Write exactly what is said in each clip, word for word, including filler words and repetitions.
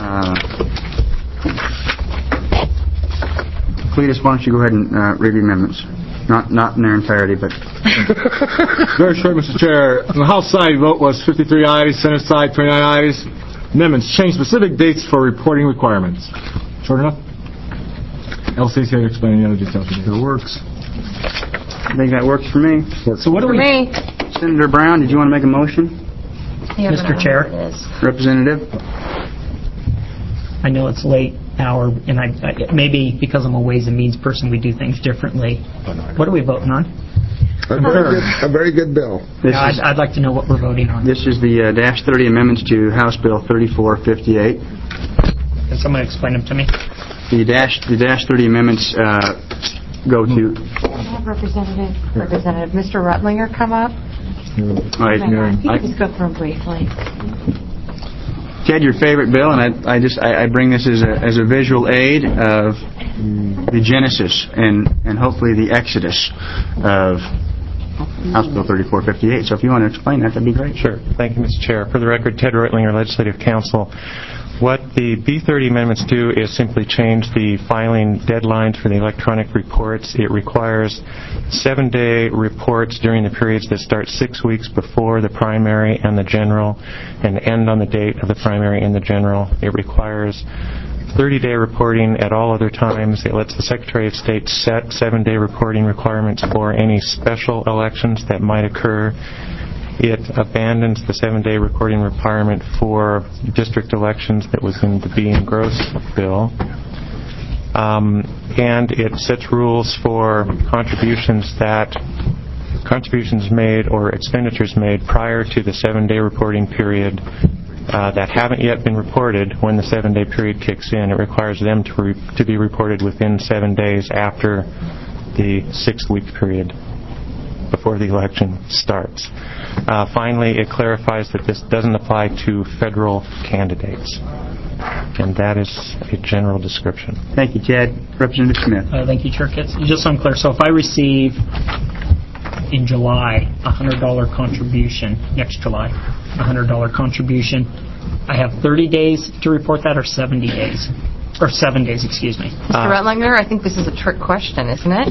Uh, Cletus, why don't you go ahead and uh, read the amendments? Not not in their entirety, but... Very short, Mister Chair. On the House side, vote was fifty-three ayes, Senate side, twenty-nine ayes. Amendments change specific dates for reporting requirements. Short enough? L C C will explain the other details. It works. I think that works for me. So what do we... Me. Senator Brown, did you want to make a motion? Mister Chair, Representative? I know it's late hour, and I, I maybe because I'm a Ways and Means person, we do things differently. What are we voting on? A very good, a very good bill. This No, is, I'd, I'd like to know what we're voting on. this is the uh, Dash thirty amendments to House Bill thirty-four fifty-eight. Can someone explain them to me? The Dash the Dash thirty amendments uh, go to... Representative, Representative, Mister Rutlinger come up? All right, You I, can just go through them briefly. Ted, your favorite bill, and I, I just I, I bring this as a as a visual aid of the genesis and and hopefully the exodus of House Bill thirty-four fifty-eight. So if you want to explain that, that'd be great. Sure. Thank you, Mister Chair. For the record, Ted Reutlinger, Legislative Counsel. What the B thirty amendments do is simply change the filing deadlines for the electronic reports. It requires seven-day reports during the periods that start six weeks before the primary and the general and end on the date of the primary and the general. It requires thirty-day reporting at all other times. It lets the Secretary of State set seven-day reporting requirements for any special elections that might occur. It abandons the seven-day reporting requirement for district elections that was in the B and Gross bill. Um, and it sets rules for contributions that contributions made or expenditures made prior to the seven-day reporting period uh, that haven't yet been reported when the seven-day period kicks in. It requires them to, re- to be reported within seven days after the six-week period before the election starts. Uh, finally, it clarifies that this doesn't apply to federal candidates. And that is a general description. Thank you, Ted. Representative Smith. Uh, thank you, Chair Kitts. Just so I'm clear, so if I receive in July a one hundred dollars contribution, next July, a one hundred dollars contribution, I have thirty days to report that, or seventy days? Or seven days, excuse me. Mister Uh, Rutlinger, I think this is a trick question, isn't it?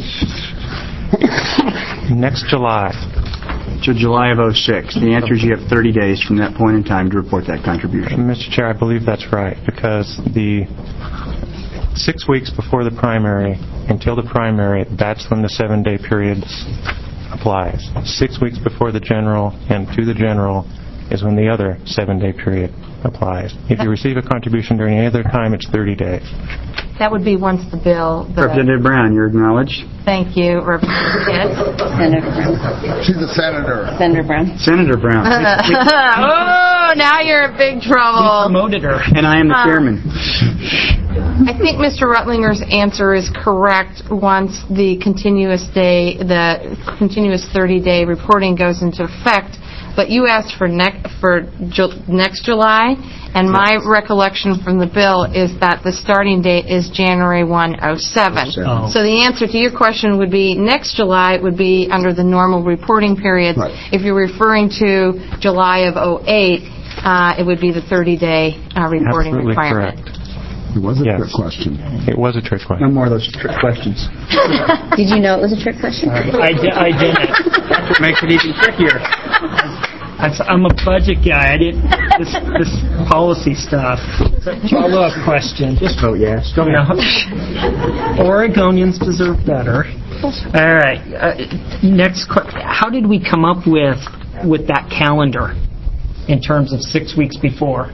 Next July. To July of oh six. The answer is you have thirty days from that point in time to report that contribution. Mister Chair, I believe that's right, because the six weeks before the primary until the primary, that's when the seven-day period applies. Six weeks before the general and to the general is when the other seven-day period applies. If you receive a contribution during any other time, it's thirty days. That would be once the bill... The Representative Brown, you're acknowledged. Thank you, Representative Kitts. Senator Brown. She's a senator. Senator Brown. Senator Brown. Oh, now you're in big We trouble. promoted her. And I am the Uh, chairman. I think Mister Rutlinger's answer is correct once the continuous day, the continuous thirty-day reporting goes into effect. But you asked for, ne- for ju- next July, and my recollection from the bill is that the starting date is January first, oh seven. Oh. So the answer to your question would be next July would be under the normal reporting periods. Right. If you're referring to July of oh eight, uh, it would be the thirty-day uh, reporting Absolutely requirement. correct. It was a Yes. trick question. It was a trick No question. more of those trick questions. Did you know it was a trick question? I, di- I didn't. That makes it even trickier. I'm, I'm a budget guy. I didn't this this policy stuff. Follow-up question. Just vote yes. Go ahead. No. Oregonians deserve better. All right. Uh, next, que- how did we come up with with that calendar in terms of six weeks before?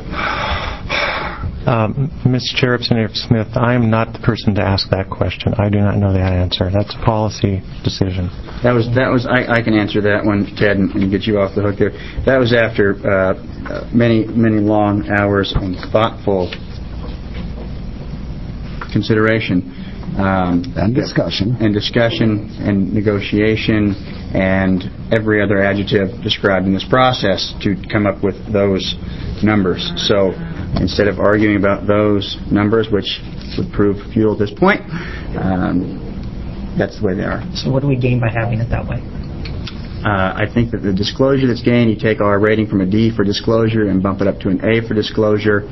Um, Mister Chair, Representative Smith, I am not the person to ask that question. I do not know that answer. That's a policy decision. That was that was I, I can answer that one, Ted, and, and get you off the hook there. That was after uh, uh, many many long hours and thoughtful consideration um, And discussion. and discussion and negotiation and every other adjective described in this process to come up with those numbers. So instead of arguing about those numbers, which would prove futile at this point, um, that's the way they are. So what do we gain by having it that way? Uh, I think that the disclosure that's gained, you take our rating from a D for disclosure and bump it up to an A for disclosure,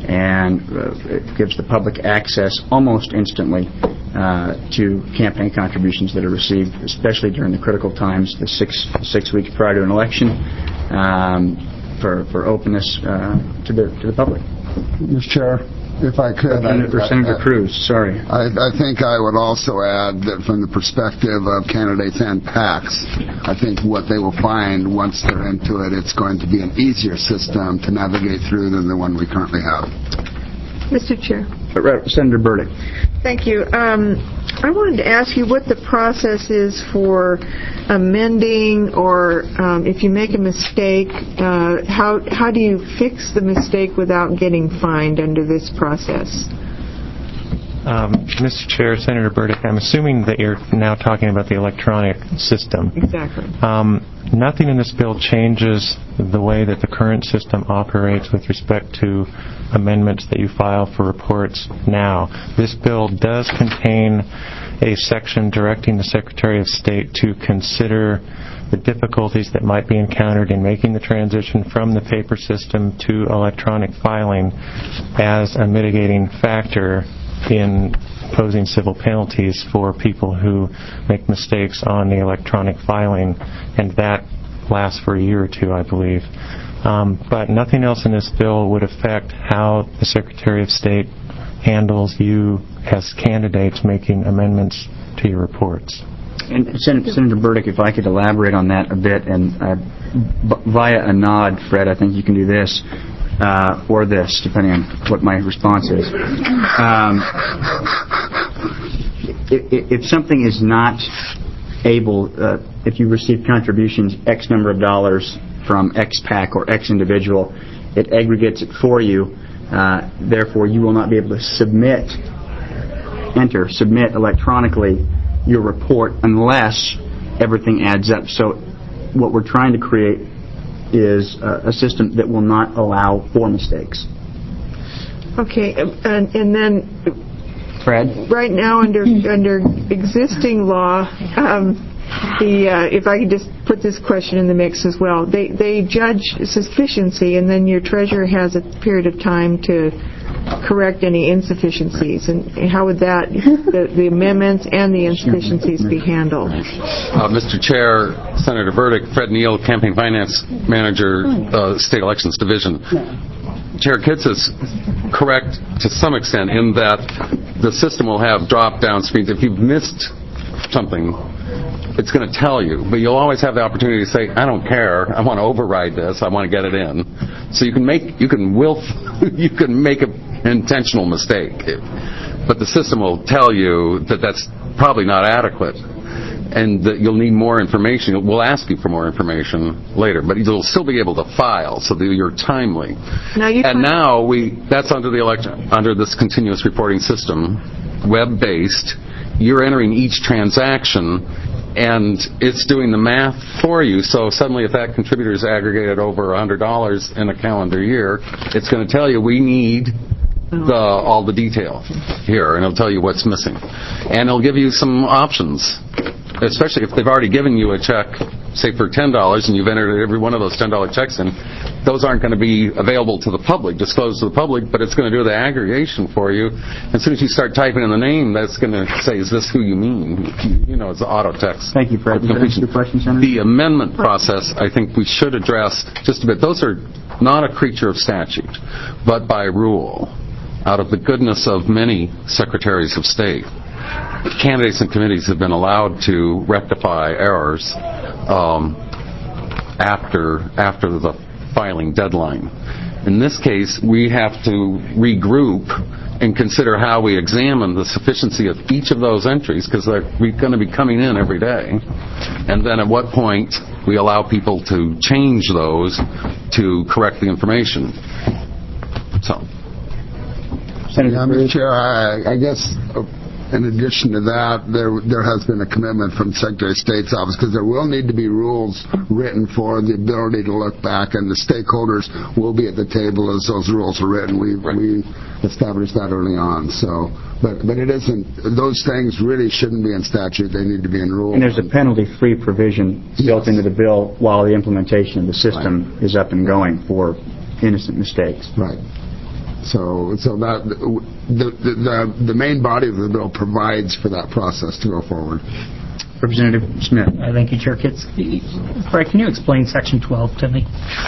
and uh, it gives the public access almost instantly uh, to campaign contributions that are received, especially during the critical times, the six six weeks prior to an election, um, for for openness uh, to the to the public. Mister Chair, if I could, Senator, I, Senator I, Cruz, sorry. I, I think I would also add that from the perspective of candidates and PACs, I think what they will find once they're into it, it's going to be an easier system to navigate through than the one we currently have. Mister Chair. Uh, Senator Burdick. Thank you. Um, I wanted to ask you what the process is for amending, or um, if you make a mistake, uh, how how do you fix the mistake without getting fined under this process? Um, Mister Chair, Senator Burdick, I'm assuming that you're now talking about the electronic system. Exactly. Um, nothing in this bill changes the way that the current system operates with respect to amendments that you file for reports now. This bill does contain a section directing the Secretary of State to consider the difficulties that might be encountered in making the transition from the paper system to electronic filing as a mitigating factor in posing civil penalties for people who make mistakes on the electronic filing, and that lasts for a year or two, I believe. Um, but nothing else in this bill would affect how the Secretary of State handles you as candidates making amendments to your reports. And Senator, Senator Burdick, if I could elaborate on that a bit, and uh, b- via a nod, Fred, I think you can do this. Uh, or this, depending on what my response is. Um, if, if something is not able, uh, if you receive contributions X number of dollars from X PAC or X individual, it aggregates it for you. Uh, therefore, you will not be able to submit, enter, submit electronically your report unless everything adds up. So what we're trying to create is uh, a system that will not allow for mistakes. Okay, and, and then Fred? Right now, under under existing law, um, the uh, if I could just put this question in the mix as well, they they judge sufficiency, and then your treasurer has a period of time to correct any insufficiencies. And how would that, the, the amendments and the insufficiencies, be handled? Uh, Mister Chair, Senator Burdick, Fred Neal, Campaign Finance Manager, uh, State Elections Division. Chair Kitts is correct to some extent in that the system will have drop-down screens. If you've missed something, it's going to tell you, but you'll always have the opportunity to say, I don't care, I want to override this, I want to get it in. So you can make, you can will, you can make an intentional mistake, but the system will tell you that that's probably not adequate, and that you'll need more information. We'll ask you for more information later, but you'll still be able to file, so that you're timely. Now you and now we, that's under the election, under this continuous reporting system, web-based. You're entering each transaction, and it's doing the math for you. So suddenly, if that contributor is aggregated over one hundred dollars in a calendar year, it's going to tell you we need the, all the detail here, and it'll tell you what's missing. And it'll give you some options, especially if they've already given you a check, say for ten dollars, and you've entered every one of those ten dollar checks in. Those aren't going to be available to the public, disclosed to the public, but it's going to do the aggregation for you. As soon as you start typing in the name, that's going to say, is this who you mean? You know, it's auto text. Thank you, Fred. Your question, Senator? The amendment process, I think we should address just a bit. Those are not a creature of statute, but by rule, out of the goodness of many secretaries of state. Candidates and committees have been allowed to rectify errors um, after after the filing deadline. In this case, we have to regroup and consider how we examine the sufficiency of each of those entries, because they're going to be coming in every day. And then at what point we allow people to change those to correct the information. So. Yeah, Mister Chair, I, I guess uh, in addition to that, there there has been a commitment from Secretary of State's office, because there will need to be rules written for the ability to look back, and the stakeholders will be at the table as those rules are written. We right. we established that early on. So, but but it isn't. Those things really shouldn't be in statute. They need to be in rules. And there's a penalty-free provision yes. built into the bill while the implementation of the system right. is up and going for innocent mistakes. Right. So, so that the, the the the main body of the bill provides for that process to go forward. Representative Smith. Uh, thank you, Chair Kitts. Fred, can you explain Section twelve to me?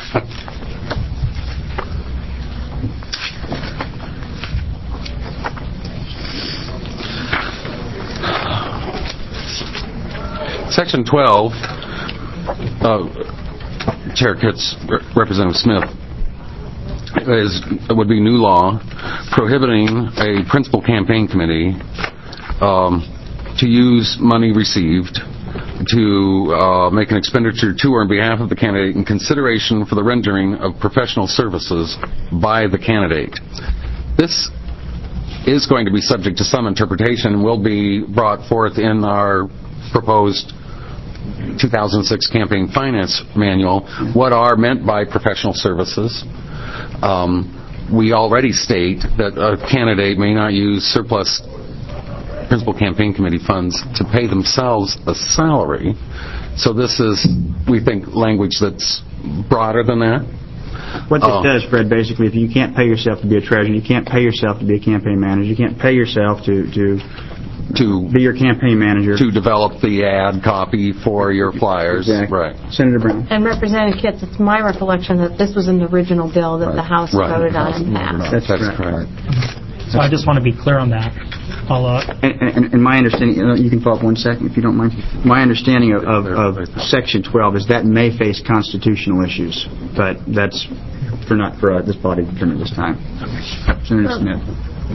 Section twelve, uh, Chair Kitts, Re- Representative Smith, is would be new law prohibiting a principal campaign committee um, to use money received to uh, make an expenditure to or on behalf of the candidate in consideration for the rendering of professional services by the candidate. This is going to be subject to some interpretation and will be brought forth in our proposed two thousand six Campaign Finance Manual, what are meant by professional services. Um, we already state that a candidate may not use surplus principal campaign committee funds to pay themselves a salary. So this is, we think, language that's broader than that. What this Uh, does, Fred, basically, if you can't pay yourself to be a treasurer, you can't pay yourself to be a campaign manager, you can't pay yourself to to to be your campaign manager. to develop the ad copy for your flyers. Exactly. Right. Senator Brown. And Representative Kitts, it's my recollection that this was in the original bill that the House Right. voted on and passed. That's, That's correct. correct. So I just want to be clear on that. I'll, uh, And, and, and my understanding, uh, you can follow up one second if you don't mind. My understanding of, of, of Section twelve is that may face constitutional issues, but that's for not for uh, this body to determine at this time. Senator Smith.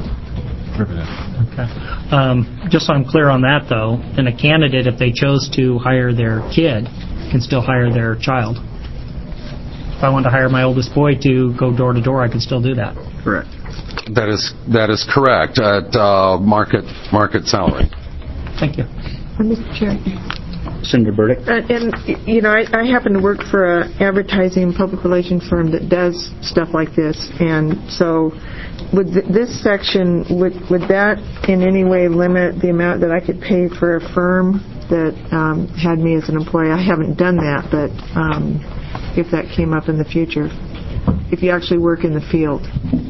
Okay. Um, just so I'm clear on that, though, then a candidate, if they chose to hire their kid, can still hire their child. If I wanted to hire my oldest boy to go door to door, I could still do that. Correct. That is that is correct at uh, market market salary. Thank you. Uh, Mister Chair. Senator Burdick. Uh, and, you know, I, I happen to work for a advertising public relations firm that does stuff like this, and so would th- this section, would, would that in any way limit the amount that I could pay for a firm that um, had me as an employee? I haven't done that, but um, if that came up in the future, if you actually work in the field.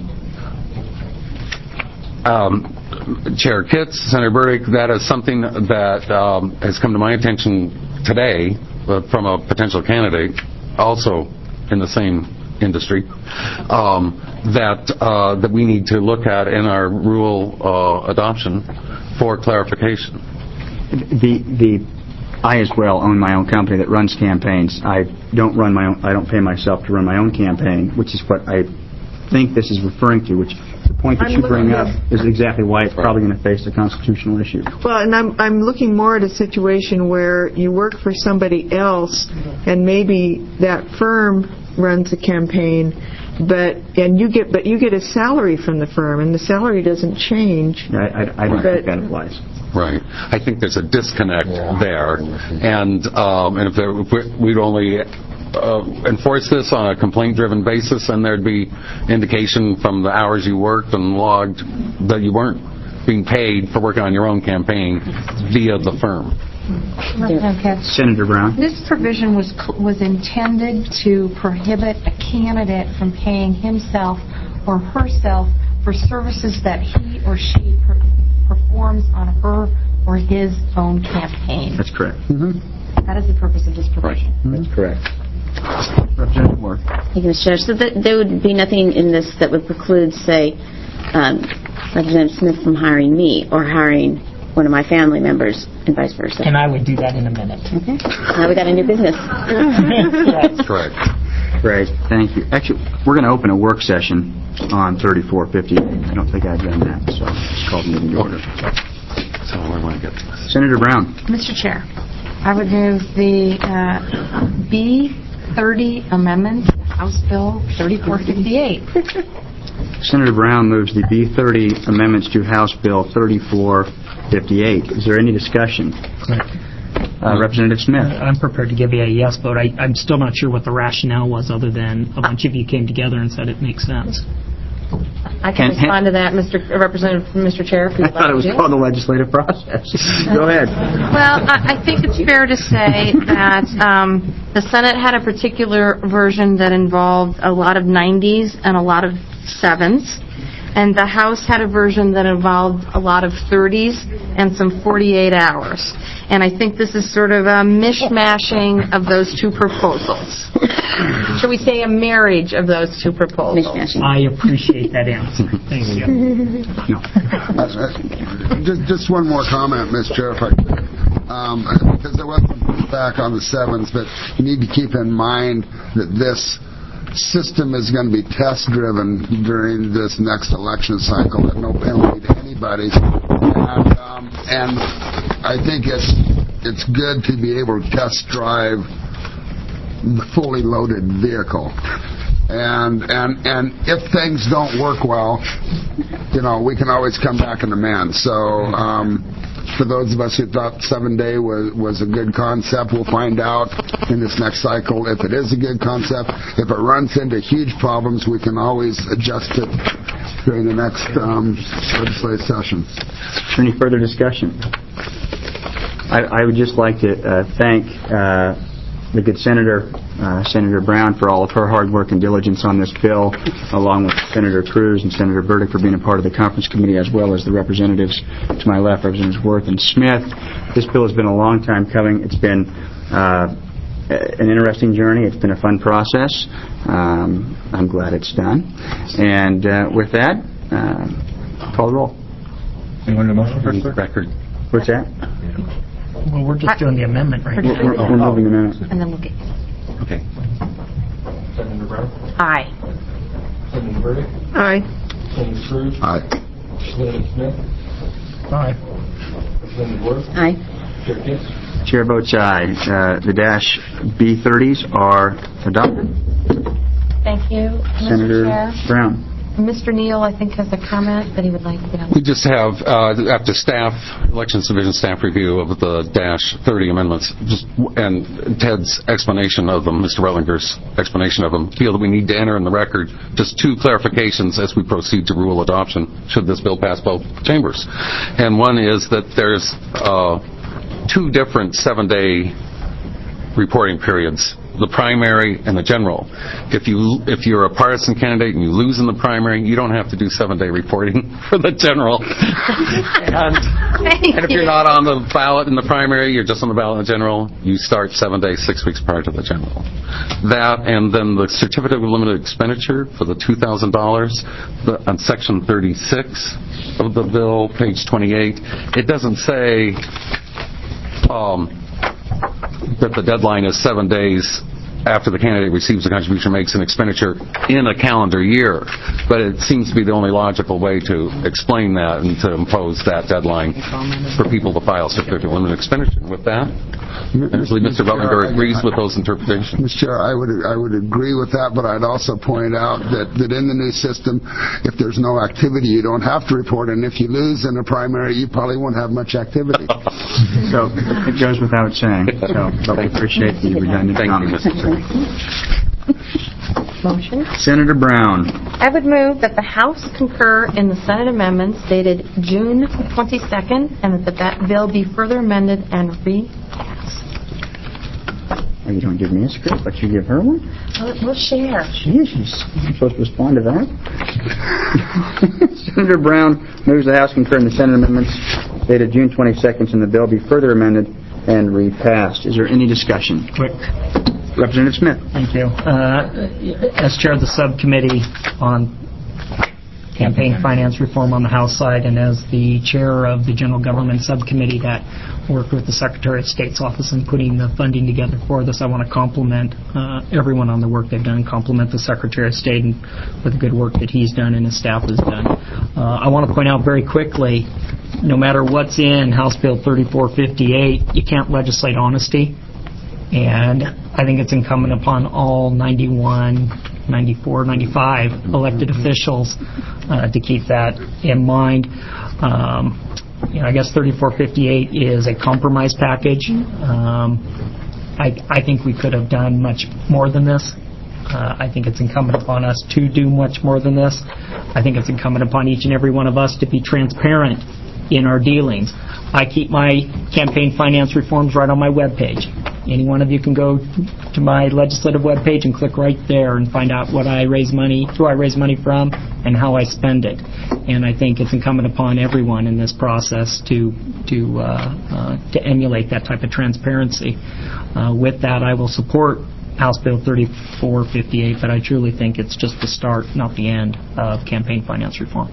Um, Chair Kitts, Senator Burdick, that is something that um, has come to my attention today uh, from a potential candidate, also in the same industry, um, that uh, that we need to look at in our rule uh, adoption for clarification. The the I as well own my own company that runs campaigns. I don't run my own. I don't pay myself to run my own campaign, which is what I think this is referring to. Which the point that I'm you bring looking up is exactly why it's probably going to face a constitutional issue. Well, and I'm I'm looking more at a situation where you work for somebody else, and maybe that firm runs a campaign, but and you get but you get a salary from the firm, and the salary doesn't change. I, I, I don't But- think that applies. Right. I think there's a disconnect there, and um, and if, there, if we- we'd only uh, enforce this on a complaint-driven basis, and there'd be indication from the hours you worked and logged that you weren't being paid for working on your own campaign via the firm. Okay. Senator Brown. This provision was was intended to prohibit a candidate from paying himself or herself for services that he or she per- performs on her or his own campaign. That's correct. That is the purpose of this provision. That's correct. Representative Moore. Thank you, Mister Chair. So th- there would be nothing in this that would preclude, say, um, Representative Smith from hiring me or hiring one of my family members and vice versa. And I would do that in a minute. Okay. Now we got a new business. Yes. Correct. Great, thank you. Actually, we're going to open a work session on thirty-four fifty. I don't think I've done that, so just call the meeting to order. So where do I get to this? Senator Brown. Mister Chair, I would move the uh, B thirty amendment, House Bill thirty-four fifty-eight. Senator Brown moves the B thirty amendments to House Bill thirty-four fifty-eight. Is there any discussion? Uh, Representative Smith. I'm prepared to give you a yes vote. I, I'm still not sure what the rationale was, other than a bunch of you came together and said it makes sense. I can Can- respond to that, Mister Representative, Mister Chair, if you'd I thought it like was to. called the legislative process. Go ahead. Well, I, I think it's fair to say that um, the Senate had a particular version that involved a lot of nineties and a lot of sevens, and the House had a version that involved a lot of thirties and some forty-eight hours. And I think this is sort of a mishmashing of those two proposals. Shall we say a marriage of those two proposals? Mishmashing. I appreciate that answer. Thank you. Just, just one more comment, Miz Chair, if I could. Um, because there was some feedback on the sevens, but you need to keep in mind that this system is going to be test-driven during this next election cycle at no penalty to anybody. And, um, and I think it's it's good to be able to test drive the fully loaded vehicle. And and and if things don't work well, you know, we can always come back and amend. So um, for those of us who thought seven day was was a good concept, we'll find out in this next cycle if it is a good concept. If it runs into huge problems, we can always adjust it during the next um, legislative session. Is there any further discussion? I, I would just like to uh, thank uh, the good Senator, uh, Senator Brown, for all of her hard work and diligence on this bill, along with Senator Cruz and Senator Burdick for being a part of the conference committee, as well as the representatives to my left, Representatives Worth and Smith. This bill has been a long time coming. It's been uh, an interesting journey. It's been a fun process. Um, I'm glad it's done. And uh, with that, uh, call the roll. Anyone in the motion first? Record. What's that? Well, we're just doing the amendment right now. We're, we're moving the amendment. And then we'll get... Okay. Senator Brown? Aye. Senator Burdick? Aye. Senator Cruz? Aye. Senator Smith? Aye. Senator Worth? Aye. Chair Kiss? Chair votes aye. Uh, the dash B thirties are adopted. Thank you, Senator Mister Chair. Brown. Mister Neal, I think, has a comment that he would like to get on. We just have, uh, after staff, Elections Division staff review of the dash thirty amendments, just, and Ted's explanation of them, Mister Rutlinger's explanation of them, feel that we need to enter in the record just two clarifications as we proceed to rule adoption, should this bill pass both chambers. And one is that there's uh, two different seven-day reporting periods, the primary and the general. If you if you're a partisan candidate and you lose in the primary, you don't have to do seven-day reporting for the general. and, and if you're not on the ballot in the primary, you're just on the ballot in the general, you start seven days, six weeks prior to the general. That, and then the certificate of limited expenditure for the two thousand dollars on Section thirty-six of the bill, page twenty-eight. It doesn't say um, that the deadline is seven days after the candidate receives the contribution, makes an expenditure in a calendar year. But it seems to be the only logical way to explain that and to impose that deadline for people to file certificate of limited expenditure. With that, I believe Mister Rutlinger agrees with those interpretations. Mister Chair, I would I would agree with that, but I'd also point out that, that in the new system, if there's no activity, you don't have to report, and if you lose in a primary, you probably won't have much activity. So it goes without saying. So, but we appreciate the redundant Thank you, comments. Mister Chair. Motion. Senator Brown. I would move that the House concur in the Senate amendments dated June twenty-second and that the ba- bill be further amended and repassed. Oh, you don't give me a script, but you give her one? We'll, we'll share. Jesus, I'm supposed to respond to that? Senator Brown moves the House concur in the Senate amendments dated June twenty-second and the bill be further amended and repassed. Is there any discussion? Quick. Representative Smith. Thank you. Uh, as chair of the subcommittee on campaign finance reform on the House side, and as the chair of the general government subcommittee that worked with the Secretary of State's office in putting the funding together for this, I want to compliment uh, everyone on the work they've done, compliment the Secretary of State and for the good work that he's done and his staff has done. Uh, I want to point out very quickly, no matter what's in House Bill thirty-four fifty-eight, you can't legislate honesty. And I think it's incumbent upon all ninety-one, ninety-four, ninety-five elected officials uh, to keep that in mind. Um, you know, I guess thirty-four fifty-eight is a compromise package. Um, I, I think we could have done much more than this. Uh, I think it's incumbent upon us to do much more than this. I think it's incumbent upon each and every one of us to be transparent in our dealings. I keep my campaign finance reforms right on my webpage. Any one of you can go to my legislative webpage and click right there and find out what I raise money, who I raise money from, and how I spend it. And I think it's incumbent upon everyone in this process to to uh, uh, to emulate that type of transparency. Uh, with that, I will support House Bill thirty-four fifty-eight, but I truly think it's just the start, not the end, of campaign finance reform.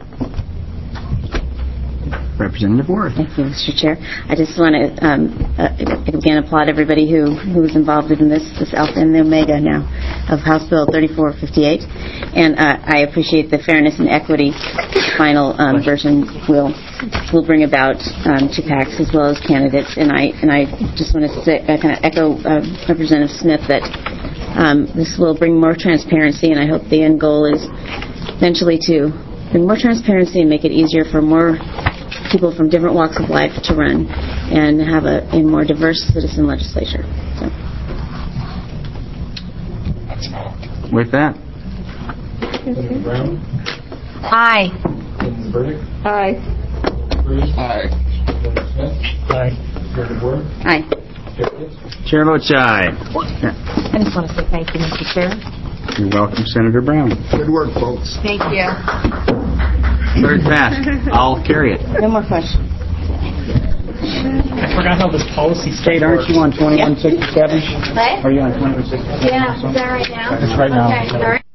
Representative Ward. Thank you, Mister Chair. I just want to um, uh, again applaud everybody who who was involved in this this alpha and the omega now of House Bill thirty-four fifty-eight, and uh, I appreciate the fairness and equity final um, version will will bring about um, to PACs as well as candidates. And I and I just want to say, uh, kind of echo uh, Representative Smith that um, this will bring more transparency, and I hope the end goal is eventually to bring more transparency and make it easier for more people from different walks of life to run and have a, a more diverse citizen legislature. So. With that. Senator Brown? Aye. Senator Burdick? Aye. Cruz? Aye. Senator Smith? Aye. Senator Ward? Aye. Chair Pitts? Chair votes aye. I just want to say thank you, Mister Chair. You're welcome, Senator Brown. Good work, folks. Thank you. Very fast. I'll carry it. No more questions. I forgot how this policy stuff Kate, aren't you on twenty-one sixty-seven? What? Are you on twenty-one sixty-seven? Yeah, is that right now? That's right now. Okay, all right.